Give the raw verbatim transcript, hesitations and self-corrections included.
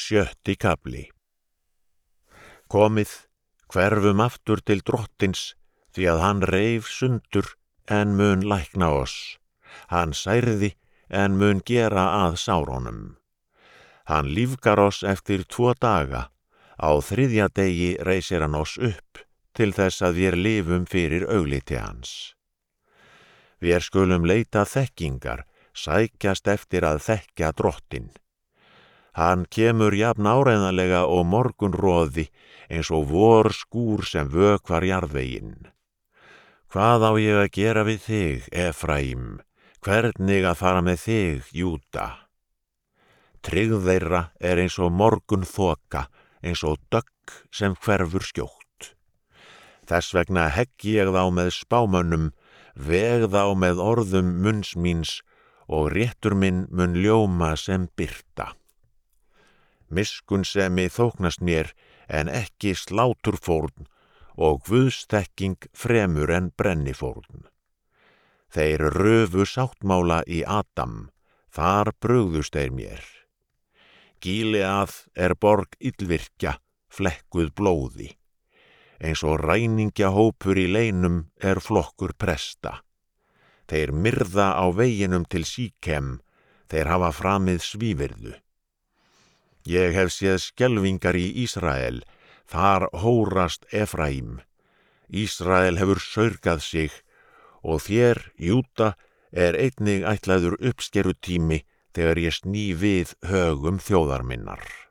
Sjötti kafli. Komið, hverfum aftur til drottins, því að hann reif sundur en mun lækna oss. Hann særði en mun gera að sárunum. Hann lífgar oss eftir tvo daga, á þriðja degi reisir hann oss upp, til þess að við lifum fyrir augliti hans. Við skulum leita þekkingar, sækjast eftir að þekkja drottinn. Hann kemur jafn áreiðanlega og morgunroði, eins og vor skúr sem vökvar jarðveginn. Hvað á ég að gera við þig, Efraím? Hvernig að fara með þig, Júda? Tryggð þeirra er eins og morgun þoka, eins og dögg sem hverfur skjótt. Þess vegna heggi ég þá með spámönnum, veg þá með orðum munns míns, og réttur minn mun ljóma sem birta. Miskunnsemi þóknast mér, en ekki sláturfórn, og guðsþekking fremur en brennifórn. Þeir röfu sáttmála í Adam, þar brugðust þeir mér. Gíleað er borg illvirkja, flekkuð blóði. Eins og ræningjahópur í leinum er flokkur presta. Þeir myrða á veginum til Síkem, þeir hafa framið svívirðu. Ég hef séð skelfingar í Ísrael, þar hórast Efraím. Ísrael hefur saurgað sig, og þér, Júda, er einnig ætlaður uppskerutími þegar ég sný við högum þjóðar minnar.